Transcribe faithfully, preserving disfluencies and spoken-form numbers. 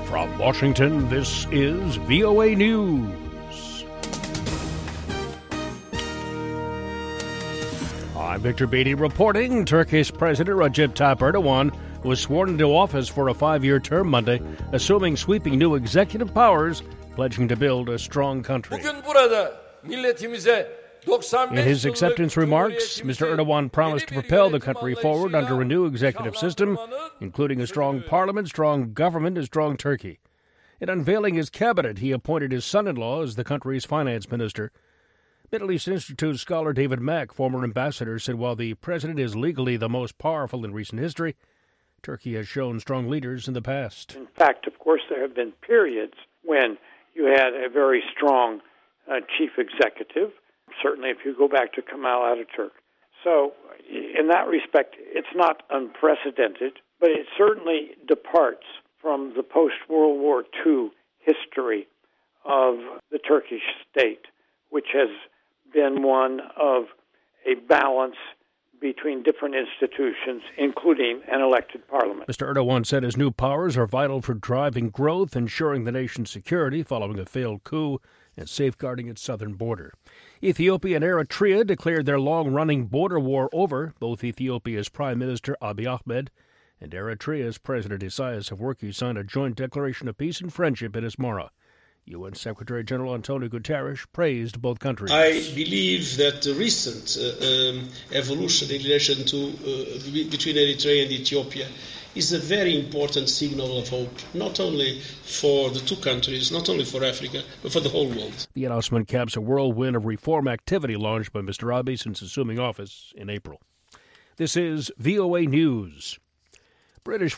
From Washington, this is V O A News. I'm Victor Beatty reporting. Turkish President Recep Tayyip Erdogan was sworn into office for a five-year term Monday, assuming sweeping new executive powers, pledging to build a strong country. In his acceptance remarks, Mister Erdogan promised to propel the country forward under a new executive system, including a strong parliament, strong government, and strong Turkey. In unveiling his cabinet, he appointed his son-in-law as the country's finance minister. Middle East Institute scholar David Mack, former ambassador, said while the president is legally the most powerful in recent history, Turkey has shown strong leaders in the past. In fact, of course, there have been periods when you had a very strong uh, chief executive. Certainly, if you go back to Kemal Ataturk. So, in that respect, it's not unprecedented, but it certainly departs from the post-World War Two history of the Turkish state, which has been one of a balance between different institutions, including an elected parliament. Mister Erdogan said his new powers are vital for driving growth, ensuring the nation's security following a failed coup, and safeguarding its southern border. Ethiopia and Eritrea declared their long-running border war over. Both Ethiopia's Prime Minister Abiy Ahmed and Eritrea's President Isaias Afwerki signed a joint declaration of peace and friendship in Asmara. U N Secretary General Antonio Guterres praised both countries. I believe that the recent uh, um, evolution in relation to uh, between Eritrea and Ethiopia is a very important signal of hope, not only for the two countries, not only for Africa, but for the whole world. The announcement caps a whirlwind of reform activity launched by Mister Abiy since assuming office in April. This is V O A News. British